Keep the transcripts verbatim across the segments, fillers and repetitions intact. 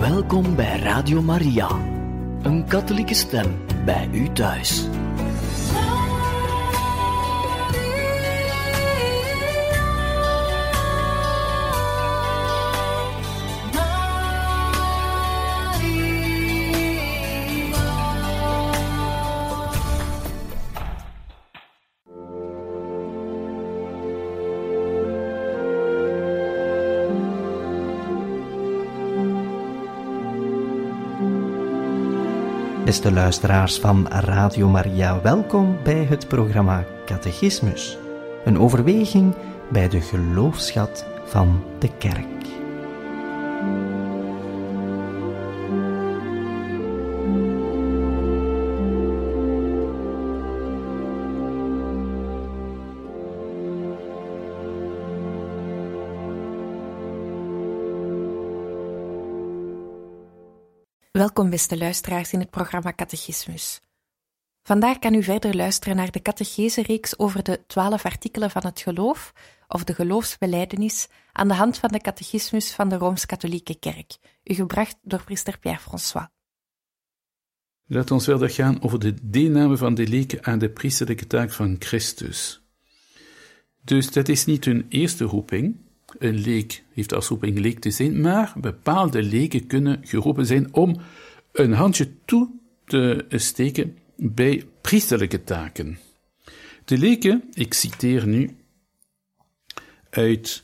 Welkom bij Radio Maria, een katholieke stem bij u thuis. Beste luisteraars van Radio Maria, welkom bij het programma Catechismus. Een overweging bij de geloofsschat van de Kerk. Welkom beste luisteraars in het programma Catechismus. Vandaag kan u verder luisteren naar de catechese-reeks over de twaalf artikelen van het geloof, of de geloofsbelijdenis, aan de hand van de catechismus van de Rooms-Katholieke Kerk, u gebracht door priester Pierre-François. Laat ons verder gaan over de deelname van de leken aan de priesterlijke taak van Christus. Dus dat is niet hun eerste roeping. Een leek heeft als roeping leek te zijn, maar bepaalde leken kunnen geroepen zijn om een handje toe te steken bij priesterlijke taken. De leken, ik citeer nu uit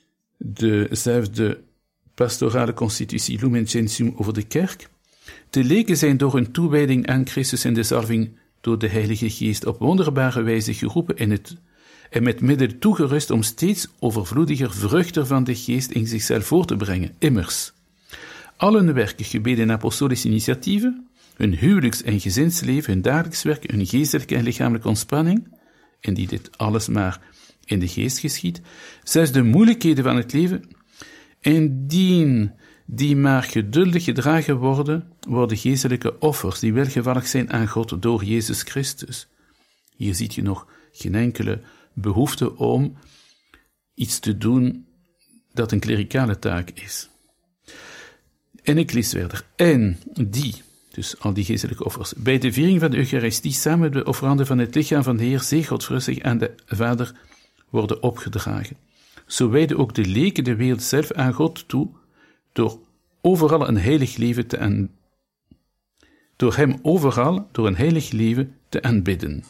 dezelfde pastorale constitutie Lumen Gentium over de kerk. De leken zijn door hun toewijding aan Christus en de zalving door de Heilige Geest op wonderbare wijze geroepen in het en met middelen toegerust om steeds overvloediger vruchten van de geest in zichzelf voor te brengen. Immers, allen werken gebeden en apostolische initiatieven, hun huwelijks- en gezinsleven, hun dagelijks werk, hun geestelijke en lichamelijke ontspanning, en die dit alles maar in de geest geschiet, zelfs de moeilijkheden van het leven, indien die maar geduldig gedragen worden, worden geestelijke offers die welgevallig zijn aan God door Jezus Christus. Hier ziet je nog geen enkele behoefte om iets te doen dat een klerikale taak is. En ik lees verder. En die, dus al die geestelijke offers, bij de viering van de Eucharistie samen met de offeranden van het lichaam van de Heer, zee Godvruchtig aan de Vader, worden opgedragen. Zo wijden ook de leken de wereld zelf aan God toe, door overal een heilig leven te aan, door hem overal door een heilig leven te aanbidden.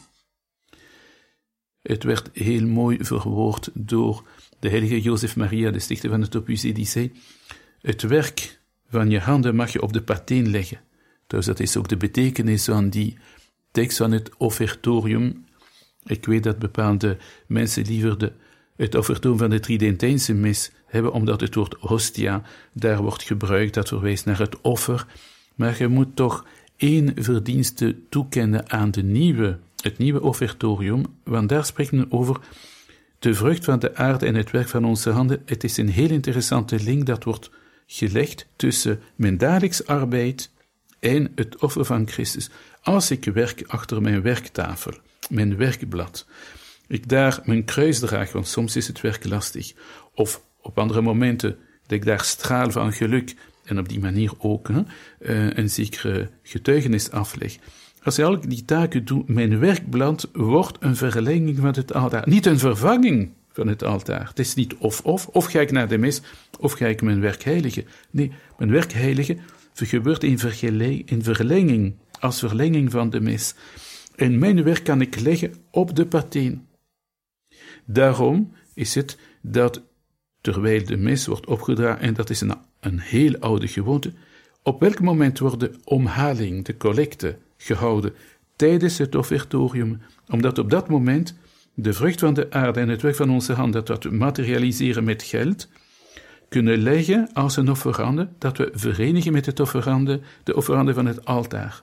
Het werd heel mooi verwoord door de heilige Jozef Maria, de stichter van het Opus Dei, die zei: het werk van je handen mag je op de pateen leggen. Dus dat is ook de betekenis van die tekst van het offertorium. Ik weet dat bepaalde mensen liever de, het offertorium van de Tridentijnse mis hebben, omdat het woord hostia daar wordt gebruikt, dat verwijst naar het offer. Maar je moet toch één verdienste toekennen aan de nieuwe Het nieuwe offertorium, want daar spreekt men over de vrucht van de aarde en het werk van onze handen. Het is een heel interessante link dat wordt gelegd tussen mijn dagelijks arbeid en het offer van Christus. Als ik werk achter mijn werktafel, mijn werkblad, ik daar mijn kruis draag, want soms is het werk lastig, of op andere momenten dat ik daar straal van geluk en op die manier ook hè, een zekere getuigenis afleg. Als ik al die taken doe, mijn werkblad wordt een verlenging van het altaar. Niet een vervanging van het altaar. Het is niet of-of, of ga ik naar de mis, of ga ik mijn werk heiligen. Nee, mijn werk heiligen gebeurt in, in verlenging, als verlenging van de mis. En mijn werk kan ik leggen op de pateen. Daarom is het dat, terwijl de mis wordt opgedragen, en dat is een, een heel oude gewoonte, op welk moment wordt de omhaling, de collecte, gehouden tijdens het offertorium, omdat op dat moment de vrucht van de aarde en het werk van onze hand, dat we materialiseren met geld, kunnen leggen als een offerande, dat we verenigen met het offerande, de offerande van het altaar.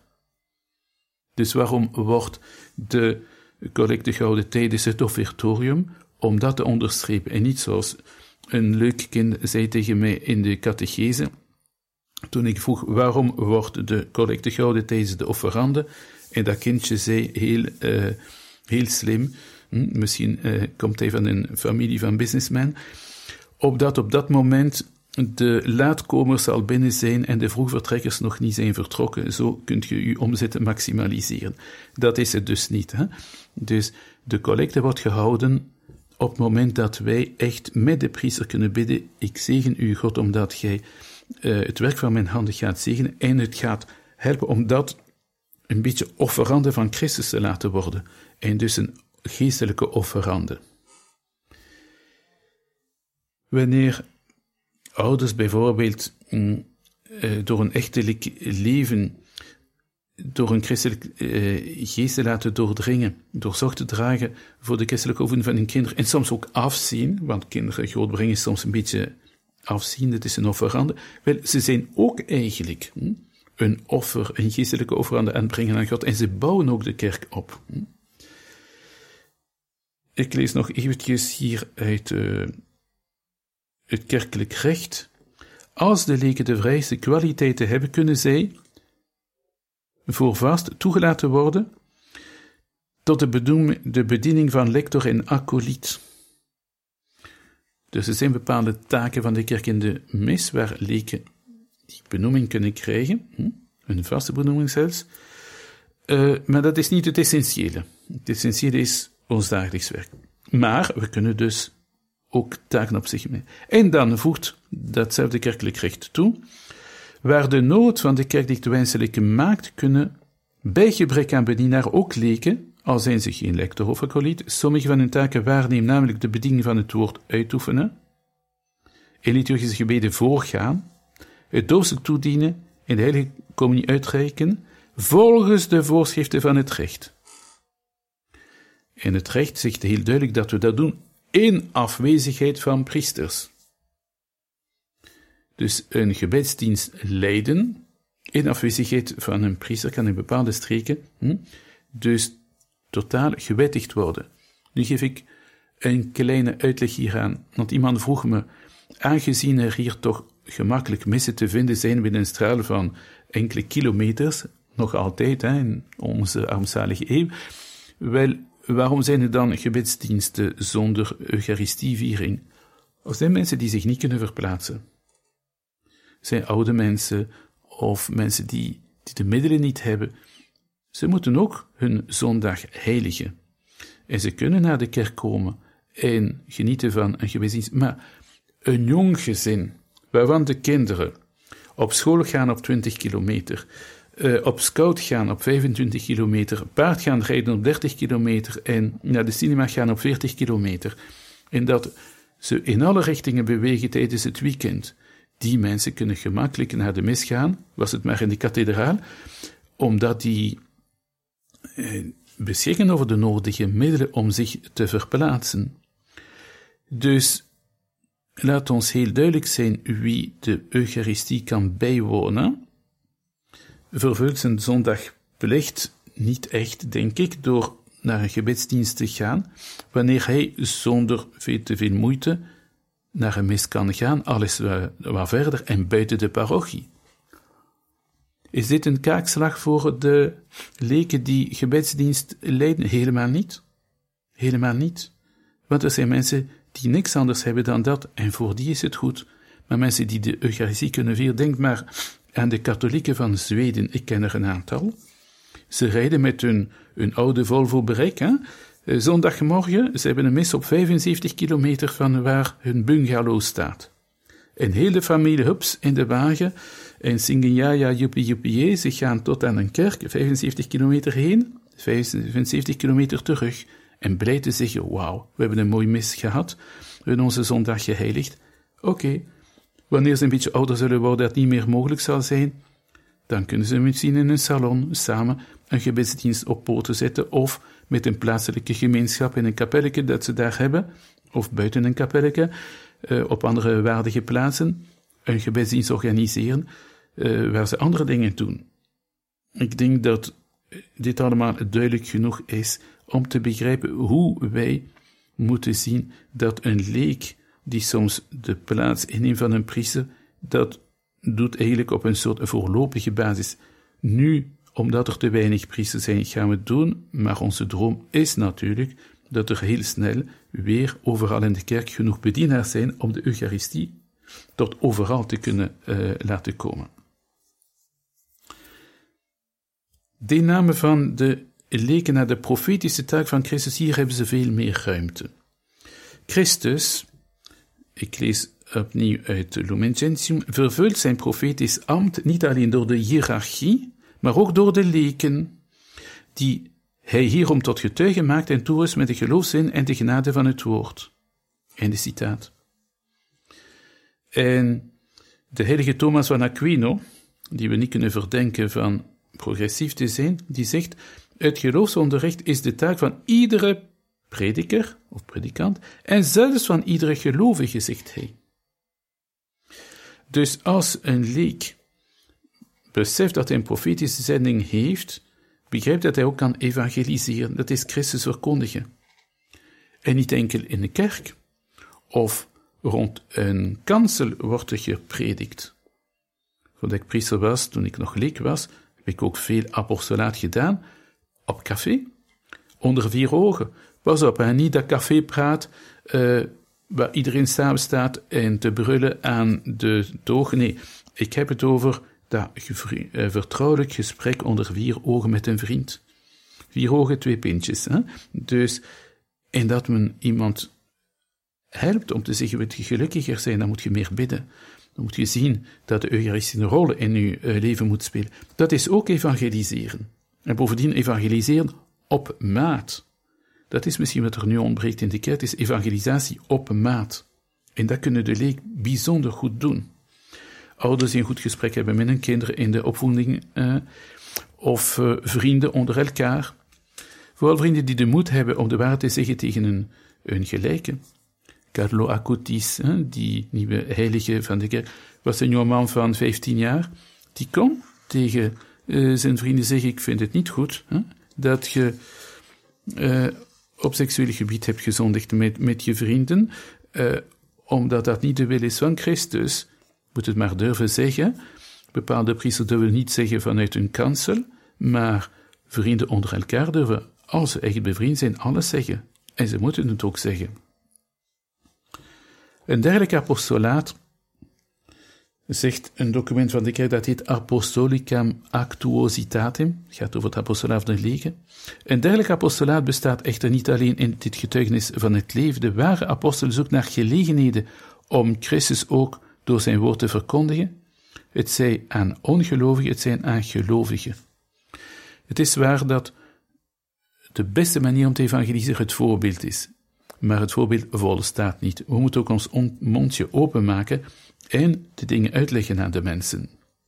Dus waarom wordt de collecte gehouden tijdens het offertorium? Om dat te onderstrepen, en niet zoals een leuk kind zei tegen mij in de catechese, toen ik vroeg waarom wordt de collecte gehouden tijdens de offerande, en dat kindje zei heel, uh, heel slim, hm, misschien uh, komt hij van een familie van businessmen, opdat op dat moment de laatkomers al binnen zijn en de vroegvertrekkers nog niet zijn vertrokken. Zo kunt je je omzetten maximaliseren. Dat is het dus niet. Hè? Dus de collecte wordt gehouden op het moment dat wij echt met de priester kunnen bidden. Ik zegen u, God, omdat gij uh, het werk van mijn handen gaat zegenen en het gaat helpen om dat een beetje offerande van Christus te laten worden. En dus een geestelijke offerande. Wanneer ouders bijvoorbeeld mm, uh, door een echtelijk leven, door een christelijk uh, geest te laten doordringen, door zorg te dragen voor de christelijke oefening van hun kinderen, en soms ook afzien, want kinderen grootbrengen is soms een beetje afzien, het is een offerande. Wel, ze zijn ook eigenlijk hm, een offer, een geestelijke offerande aan het brengen aan God, en ze bouwen ook de kerk op. Hm. Ik lees nog eventjes hier uit uh, het kerkelijk recht. Als de leken de vrijste kwaliteiten hebben, kunnen zij voor vast toegelaten worden tot de, bedoem, de bediening van lector en acoliet. Dus er zijn bepaalde taken van de kerk in de mis waar leken die benoeming kunnen krijgen, hm? een vaste benoeming zelfs, uh, maar dat is niet het essentiële. Het essentiële is ons dagelijks werk. Maar we kunnen dus ook taken op zich mee. En dan voegt datzelfde kerkelijk recht toe, waar de nood van de kerk die te wenselijke maakt, kunnen bij gebrek aan bedienaar ook leken, al zijn ze geen lector of acoliet, sommige van hun taken waarnemen, namelijk de bediening van het woord uitoefenen, in liturgische gebeden voorgaan, het doopsel toedienen en de heilige communie uitreiken, volgens de voorschriften van het recht. En het recht zegt heel duidelijk dat we dat doen in afwezigheid van priesters. Dus een gebedsdienst leiden in afwezigheid van een priester kan in bepaalde streken hm, dus totaal gewettigd worden. Nu geef ik een kleine uitleg hieraan, want iemand vroeg me, aangezien er hier toch gemakkelijk missen te vinden zijn binnen een straal van enkele kilometers, nog altijd hè, in onze armzalige eeuw, wel, waarom zijn er dan gebedsdiensten zonder eucharistieviering? Er zijn mensen die zich niet kunnen verplaatsen. Zijn oude mensen of mensen die, die de middelen niet hebben. Ze moeten ook hun zondag heiligen. En ze kunnen naar de kerk komen en genieten van een gebedsdienst. Maar een jong gezin, waarvan de kinderen op school gaan op twintig kilometer, uh, op scout gaan op vijfentwintig kilometer, paard gaan rijden op dertig kilometer en naar de cinema gaan op veertig kilometer. En dat ze in alle richtingen bewegen tijdens het weekend. Die mensen kunnen gemakkelijk naar de mis gaan, was het maar in de kathedraal, omdat die eh, beschikken over de nodige middelen om zich te verplaatsen. Dus laat ons heel duidelijk zijn wie de Eucharistie kan bijwonen, vervult zijn zondagplicht niet echt, denk ik, door naar een gebedsdienst te gaan, wanneer hij zonder veel te veel moeite naar een mis kan gaan, alles wat verder en buiten de parochie. Is dit een kaakslag voor de leken die gebedsdienst leiden? Helemaal niet. Helemaal niet. Want er zijn mensen die niks anders hebben dan dat, en voor die is het goed. Maar mensen die de Eucharistie kunnen vieren, denk maar aan de katholieken van Zweden, ik ken er een aantal. Ze rijden met hun, hun oude Volvo bereik, hè? Zondagmorgen, ze hebben een mis op vijfenzeventig kilometer van waar hun bungalow staat. En heel de familie, hups, in de wagen, en zingen ja, ja, joepie, joepie, ze gaan tot aan een kerk, vijfenzeventig kilometer heen, vijfenzeventig kilometer terug, en blij te zeggen, wauw, we hebben een mooi mis gehad, we hebben onze zondag geheiligd. Oké, okay. Wanneer ze een beetje ouder zullen worden, dat niet meer mogelijk zal zijn, dan kunnen ze misschien in een salon samen een gebedsdienst op poten zetten, of met een plaatselijke gemeenschap in een kapelletje dat ze daar hebben, of buiten een kapelletje, uh, op andere waardige plaatsen, een gebedsdienst organiseren, uh, waar ze andere dingen doen. Ik denk dat dit allemaal duidelijk genoeg is om te begrijpen hoe wij moeten zien dat een leek, die soms de plaats inneemt van een priester, dat doet eigenlijk op een soort voorlopige basis. Nu, omdat er te weinig priesters zijn, gaan we het doen, maar onze droom is natuurlijk dat er heel snel weer overal in de kerk genoeg bedienaars zijn om de Eucharistie tot overal te kunnen uh, laten komen. De namen van de leken naar de profetische taak van Christus, hier hebben ze veel meer ruimte. Christus, ik lees opnieuw uit Lumen Gentium, vervult zijn profetisch ambt niet alleen door de hiërarchie, maar ook door de leken, die hij hierom tot getuige maakt en toerust met de geloofszin en de genade van het woord. Einde citaat. En de heilige Thomas van Aquino, die we niet kunnen verdenken van progressief te zijn, die zegt, het geloofsonderricht is de taak van iedere prediker of predikant en zelfs van iedere gelovige, zegt hij. Dus als een leek beseft dat hij een profetische zending heeft, begrijpt dat hij ook kan evangeliseren. Dat is Christus verkondigen. En niet enkel in de kerk of rond een kansel wordt er gepredikt. Voordat ik priester was, toen ik nog leek was, heb ik ook veel apostolaat gedaan, op café, onder vier ogen. Pas op, en niet dat café praat, uh, waar iedereen samen staat en te brullen aan de toog. Nee, ik heb het over dat gevri- uh, vertrouwelijk gesprek onder vier ogen met een vriend. Vier ogen, twee pintjes. Hè? Dus, en dat men iemand helpt om te zeggen, wil je gelukkiger zijn, dan moet je meer bidden. Dan moet je zien dat de Eucharistie een rol in je uh, leven moet spelen. Dat is ook evangeliseren. En bovendien evangeliseren op maat. Dat is misschien wat er nu ontbreekt in de kerk, is evangelisatie op maat. En dat kunnen de leek bijzonder goed doen. Ouders die een goed gesprek hebben met hun kinderen in de opvoeding, uh, of uh, vrienden onder elkaar. Vooral vrienden die de moed hebben om de waarheid te zeggen tegen hun, hun gelijke. Carlo Acutis, hè, die nieuwe heilige van de kerk, was een jongeman van vijftien jaar. Die kon tegen uh, zijn vrienden zeggen, ik vind het niet goed, hè, dat je uh, op seksueel gebied hebt gezondigd met, met je vrienden, uh, omdat dat niet de wil is van Christus. Moet het maar durven zeggen. Bepaalde priesters durven niet zeggen vanuit hun kansel, maar vrienden onder elkaar durven, als ze echt bevriend zijn, alles zeggen. En ze moeten het ook zeggen. Een dergelijk apostolaat, zegt een document van de kerk, dat heet Apostolicam Actuositatem, het gaat over het apostolaat van de leken. Een dergelijk apostolaat bestaat echter niet alleen in dit getuigenis van het leven. De ware apostel zoekt naar gelegenheden om Christus ook door zijn woord te verkondigen, het zij aan ongelovigen, het zij aan gelovigen. Het is waar dat de beste manier om te evangeliseren het voorbeeld is, maar het voorbeeld volstaat niet. We moeten ook ons mondje openmaken en de dingen uitleggen aan de mensen.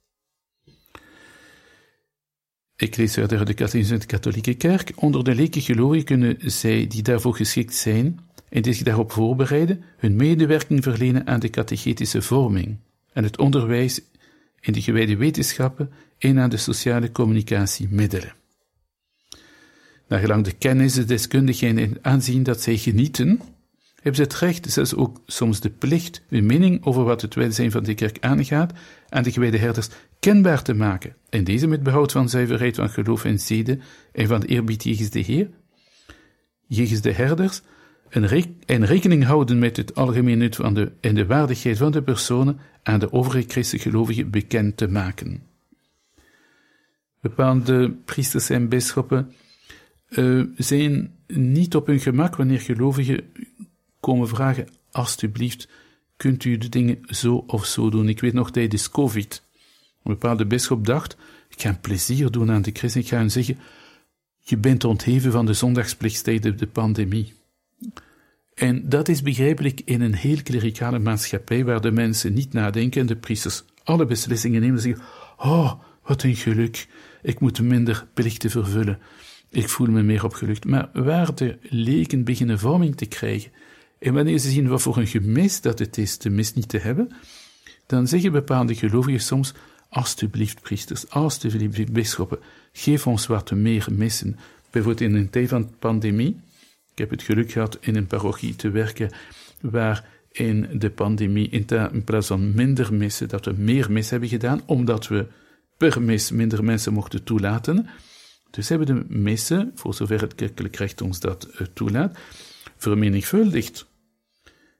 Ik lees verder uit de catechismus van de katholieke kerk. Onder de leken gelovigen kunnen zij die daarvoor geschikt zijn en die zich daarop voorbereiden, hun medewerking verlenen aan de catechetische vorming, aan het onderwijs in de gewijde wetenschappen en aan de sociale communicatiemiddelen. Naar gelang de kennis, de deskundigheid en aanzien dat zij genieten, hebben ze het recht, zelfs ook soms de plicht, hun mening over wat het welzijn van de kerk aangaat, aan de gewijde herders kenbaar te maken, en deze met behoud van zuiverheid van geloof en zeden en van de eerbied jegens de Heer, jegens de herders, en, re- en rekening houden met het algemeen nut van de, en de waardigheid van de personen aan de overige christengelovigen bekend te maken. Bepaalde priesters en bisschoppen uh, zijn niet op hun gemak wanneer gelovigen komen vragen, alstublieft, kunt u de dingen zo of zo doen? Ik weet nog tijdens COVID, een bepaalde bisschop dacht, ik ga een plezier doen aan de christen, ik ga hen zeggen, je bent ontheven van de zondagsplicht tijdens de pandemie. En dat is begrijpelijk in een heel klerikale maatschappij, waar de mensen niet nadenken en de priesters alle beslissingen nemen en zeggen, oh, wat een geluk, ik moet minder plichten vervullen, ik voel me meer opgelucht. Maar waar de leken beginnen vorming te krijgen, en wanneer ze zien wat voor een gemis dat het is de mis niet te hebben, dan zeggen bepaalde gelovigen soms, alstublieft priesters, alstublieft bisschoppen, geef ons wat meer missen. Bijvoorbeeld in een tijd van pandemie, ik heb het geluk gehad in een parochie te werken, waar in de pandemie, in, ta- in plaats van minder missen, dat we meer mis hebben gedaan, omdat we per mis minder mensen mochten toelaten. Dus hebben de missen, voor zover het kerkelijk recht ons dat uh, toelaat, vermenigvuldigd.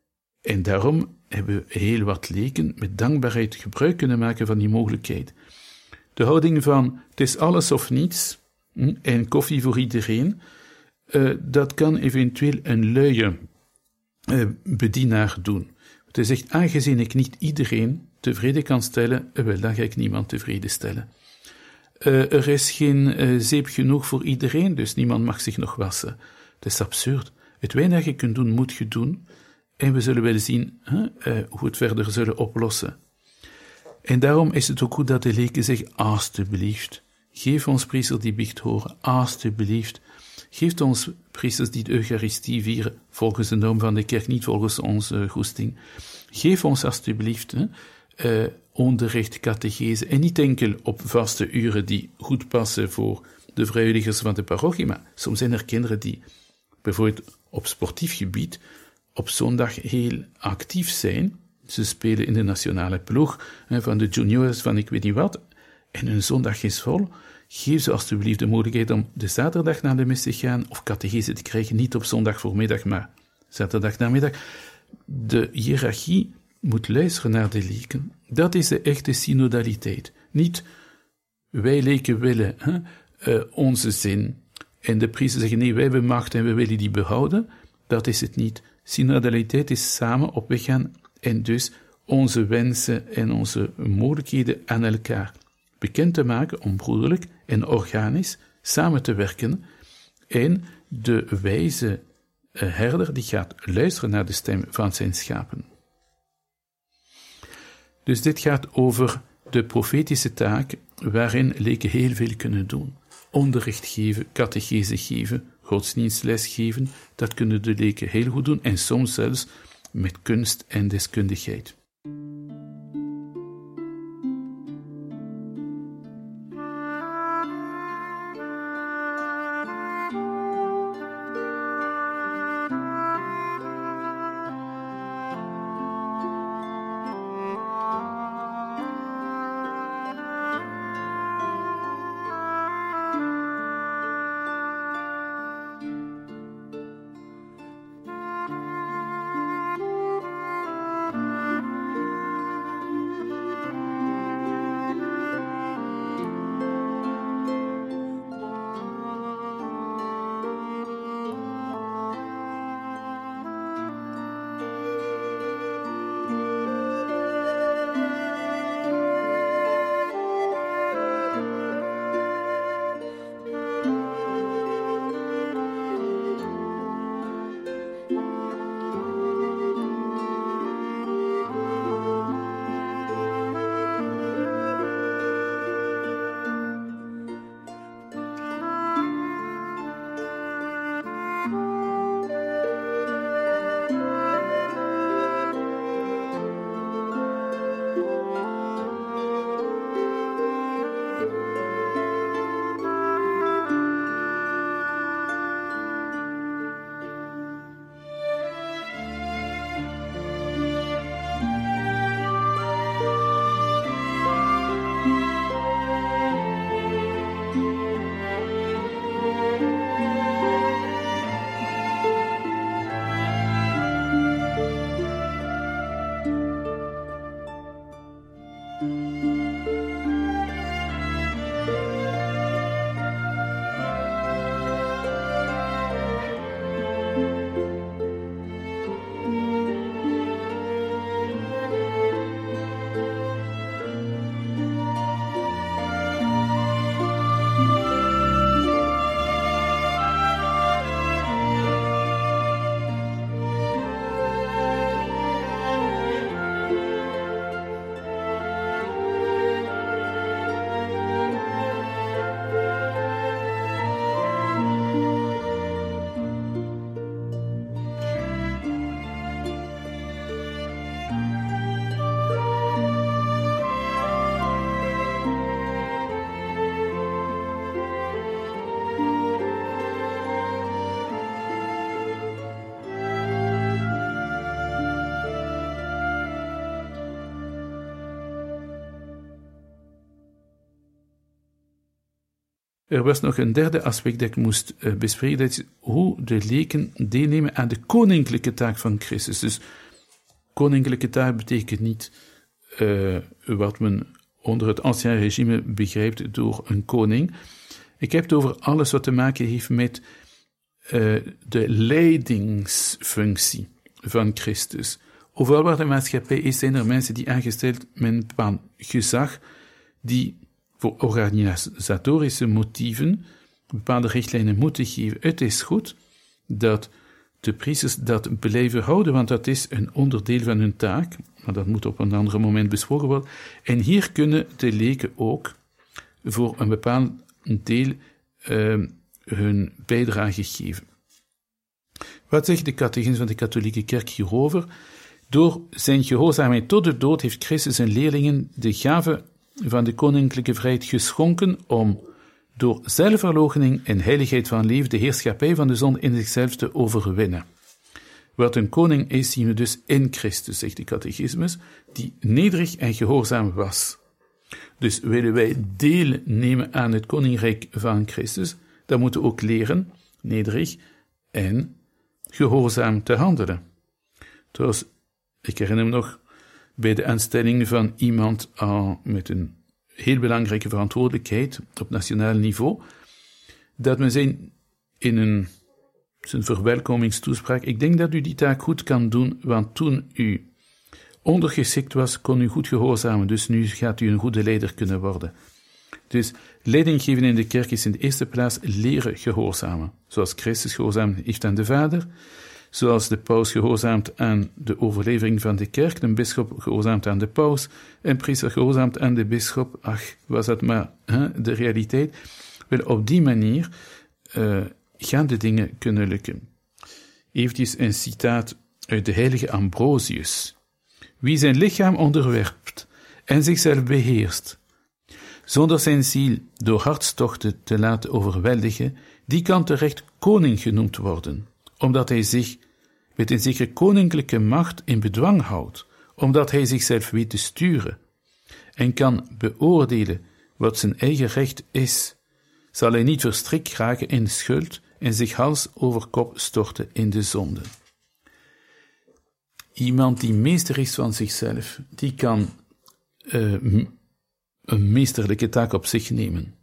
En daarom hebben we heel wat leken met dankbaarheid gebruik kunnen maken van die mogelijkheid. De houding van het is alles of niets hm, en koffie voor iedereen, uh, dat kan eventueel een luie uh, bedienaar doen. Het is echt, aangezien ik niet iedereen tevreden kan stellen, uh, wel, dan ga ik niemand tevreden stellen. Uh, er is geen uh, zeep genoeg voor iedereen, dus niemand mag zich nog wassen. Dat is absurd. Het weinige dat je kunt doen, moet je doen. En we zullen wel zien huh, uh, hoe we het verder zullen oplossen. En daarom is het ook goed dat de leken zeggen, alstublieft, geef ons priesters die biecht horen, alstublieft, geef ons priesters die de Eucharistie vieren, volgens de norm van de kerk, niet volgens onze goesting. Geef ons alstublieft hè, uh, onderricht, catechese, en niet enkel op vaste uren die goed passen voor de vrijwilligers van de parochie, maar soms zijn er kinderen die bijvoorbeeld op sportief gebied op zondag heel actief zijn. Ze spelen in de nationale ploeg hè, van de juniors, van ik weet niet wat, en hun zondag is vol. Geef ze alstublieft de mogelijkheid om de zaterdag naar de mis te gaan of catechese te krijgen, niet op zondag voormiddag, maar zaterdag namiddag. De hiërarchie moet luisteren naar de leken. Dat is de echte synodaliteit. Niet wij leken willen hè, uh, onze zin en de priester zeggen nee, wij hebben macht en we willen die behouden. Dat is het niet. Synodaliteit is samen op weg gaan en dus onze wensen en onze mogelijkheden aan elkaar bekend te maken om broederlijk en organisch samen te werken. En de wijze herder die gaat luisteren naar de stem van zijn schapen. Dus dit gaat over de profetische taak waarin leken heel veel kunnen doen. Onderricht geven, catechese geven, godsdienstles geven, dat kunnen de leken heel goed doen en soms zelfs met kunst en deskundigheid. Er was nog een derde aspect dat ik moest uh, bespreken, dat is hoe de leken deelnemen aan de koninklijke taak van Christus. Dus koninklijke taak betekent niet uh, wat men onder het ancien regime begrijpt door een koning. Ik heb het over alles wat te maken heeft met uh, de leidingsfunctie van Christus. Overal waar de maatschappij is, zijn er mensen die aangesteld met een bepaald gezag, die voor organisatorische motieven bepaalde richtlijnen moeten geven. Het is goed dat de priesters dat blijven houden, want dat is een onderdeel van hun taak, maar dat moet op een ander moment besproken worden. En hier kunnen de leken ook voor een bepaald deel uh, hun bijdrage geven. Wat zegt de catechismus van de katholieke kerk hierover? Door zijn gehoorzaamheid tot de dood heeft Christus zijn leerlingen de gave van de koninklijke vrijheid geschonken om door zelfverloochening en heiligheid van leven de heerschappij van de zonde in zichzelf te overwinnen. Wat een koning is, zien we dus in Christus, zegt de catechismus, die nederig en gehoorzaam was. Dus willen wij deel nemen aan het koninkrijk van Christus, dan moeten we ook leren nederig en gehoorzaam te handelen. Trouwens, ik herinner me nog bij de aanstelling van iemand uh, met een heel belangrijke verantwoordelijkheid op nationaal niveau, dat men zei in een, zijn verwelkomingstoespraak, ik denk dat u die taak goed kan doen, want toen u ondergeschikt was, kon u goed gehoorzamen, dus nu gaat u een goede leider kunnen worden. Dus leiding geven in de kerk is in de eerste plaats leren gehoorzamen, zoals Christus gehoorzaamd heeft aan de Vader, zoals de paus gehoorzaamt aan de overlevering van de kerk, een bisschop gehoorzaamt aan de paus, een priester gehoorzaamt aan de bisschop. Ach, was dat maar hè, de realiteit? Wel, op die manier uh, gaan de dingen kunnen lukken. Eventjes een citaat uit de heilige Ambrosius. Wie zijn lichaam onderwerpt en zichzelf beheerst, zonder zijn ziel door hartstochten te laten overweldigen, die kan terecht koning genoemd worden, omdat hij zich met een zekere koninklijke macht in bedwang houdt, omdat hij zichzelf weet te sturen en kan beoordelen wat zijn eigen recht is, zal hij niet verstrikt raken in schuld en zich hals over kop storten in de zonde. Iemand die meester is van zichzelf, die kan uh, een meesterlijke taak op zich nemen.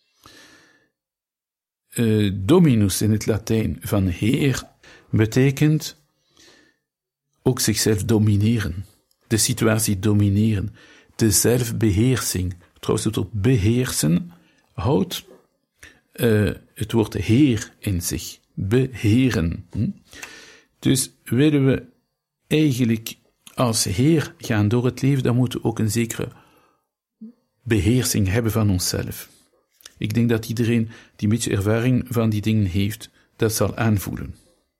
Uh, dominus in het Latijn van heer betekent ook zichzelf domineren, de situatie domineren, de zelfbeheersing. Trouwens, het woord beheersen houdt uh, het woord heer in zich, beheren. Hm? Dus willen we eigenlijk als heer gaan door het leven, dan moeten we ook een zekere beheersing hebben van onszelf. Ik denk dat iedereen die een beetje ervaring van die dingen heeft, dat zal aanvoelen.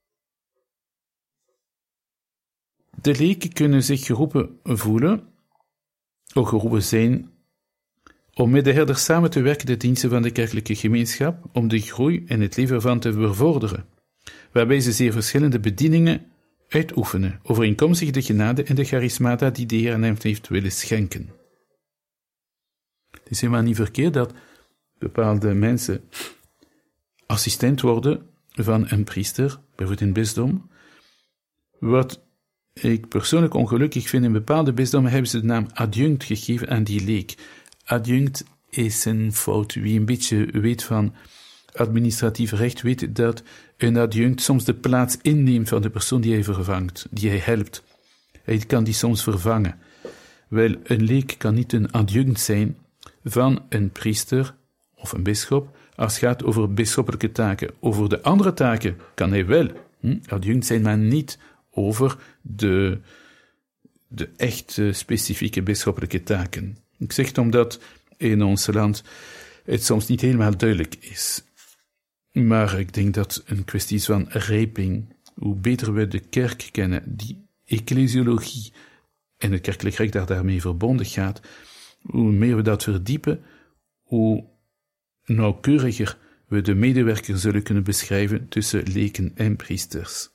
De leken kunnen zich geroepen voelen, of geroepen zijn, om met de herders samen te werken de diensten van de kerkelijke gemeenschap, om de groei en het leven ervan te bevorderen, waarbij ze zeer verschillende bedieningen uitoefenen, overeenkomstig de genade en de charismata die de Heer aan hem heeft willen schenken. Het is helemaal niet verkeerd dat bepaalde mensen assistent worden van een priester, bijvoorbeeld in het bisdom. Wat ik persoonlijk ongelukkig vind, in bepaalde bisdommen hebben ze de naam adjunct gegeven aan die leek. Adjunct is een fout. Wie een beetje weet van administratief recht, weet dat een adjunct soms de plaats inneemt van de persoon die hij vervangt, die hij helpt. Hij kan die soms vervangen. Wel, een leek kan niet een adjunct zijn van een priester of een bisschop, als het gaat over bisschoppelijke taken. Over de andere taken kan hij wel hm, adjunct zijn, maar niet over de, de echt specifieke bisschoppelijke taken. Ik zeg het omdat in ons land het soms niet helemaal duidelijk is. Maar ik denk dat een kwestie is van rijping. Hoe beter we de kerk kennen, die ecclesiologie en het kerkelijk recht dat daarmee verbonden gaat, hoe meer we dat verdiepen, hoe nauwkeuriger we de medewerker zullen kunnen beschrijven tussen leken en priesters.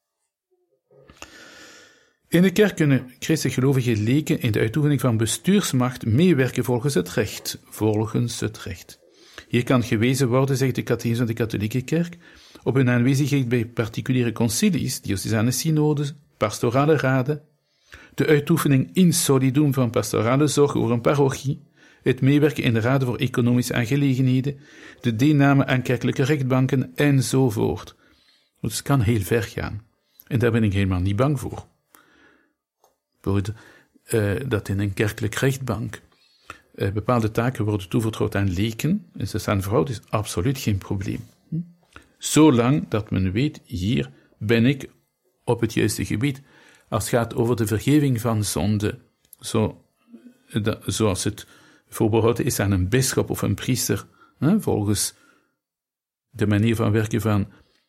In de kerk kunnen christengelovige leken in de uitoefening van bestuursmacht meewerken volgens het recht. Volgens het recht. Hier kan gewezen worden, zegt de catechismus van de katholieke kerk, op hun aanwezigheid bij particuliere concilies, diocesane synodes, pastorale raden, de uitoefening in solidum van pastorale zorg over een parochie, het meewerken in de raden voor economische aangelegenheden, de deelname aan kerkelijke rechtbanken enzovoort. Dus het kan heel ver gaan. En daar ben ik helemaal niet bang voor. Bijvoorbeeld uh, dat in een kerkelijk rechtbank uh, bepaalde taken worden toevertrouwd aan leken, en ze staan vrouw, is absoluut geen probleem. Hm? Zolang dat men weet, hier ben ik op het juiste gebied. Als het gaat over de vergeving van zonde, zo, dat, zoals het voorbehouden is aan een bisschop of een priester, hè, volgens de manier van werken van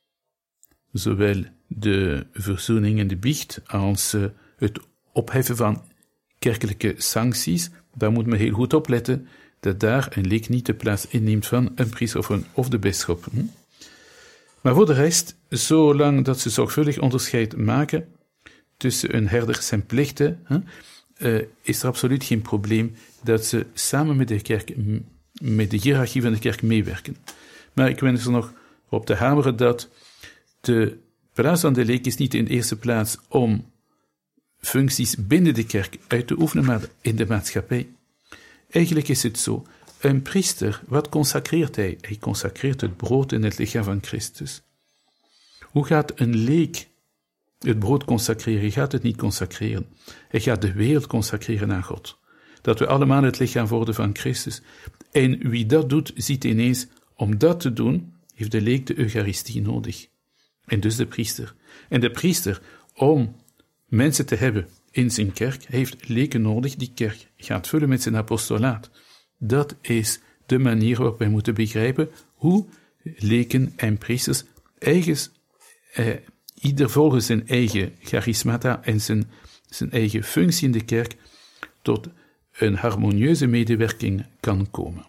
zowel de verzoening en de biecht als uh, het opheffen van kerkelijke sancties, daar moet men heel goed op letten dat daar een leek niet de plaats inneemt van een priester of, een, of de bisschop. Hm? Maar voor de rest, zolang dat ze zorgvuldig onderscheid maken tussen een herder zijn plichten, hè, uh, is er absoluut geen probleem dat ze samen met de kerk, met de hiërarchie van de kerk meewerken. Maar ik wens er nog op te hameren dat de plaats van de leek is niet in de eerste plaats om functies binnen de kerk uit te oefenen, maar in de maatschappij. Eigenlijk is het zo. Een priester, wat consacreert hij? Hij consacreert het brood in het lichaam van Christus. Hoe gaat een leek het brood consacreren? Hij gaat het niet consacreren. Hij gaat de wereld consacreren aan God. Dat we allemaal het lichaam worden van Christus. En wie dat doet, ziet ineens, om dat te doen, heeft de leek de Eucharistie nodig. En dus de priester. En de priester, om mensen te hebben in zijn kerk, heeft leken nodig die kerk gaat vullen met zijn apostolaat. Dat is de manier waarop wij moeten begrijpen hoe leken en priesters eigen, eh, ieder volgens zijn eigen charismata en zijn, zijn eigen functie in de kerk tot een harmonieuze medewerking kan komen.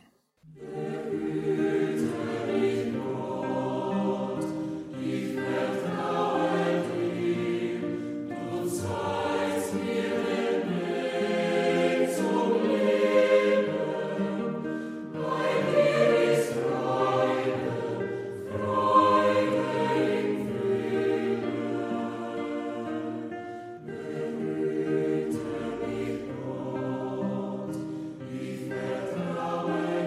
Amen.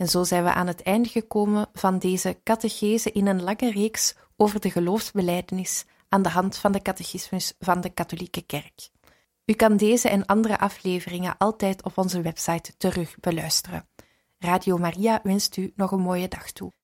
En zo zijn we aan het einde gekomen van deze catechese in een lange reeks over de geloofsbelijdenis aan de hand van de catechismus van de Katholieke Kerk. U kan deze en andere afleveringen altijd op onze website terug beluisteren. Radio Maria wenst u nog een mooie dag toe.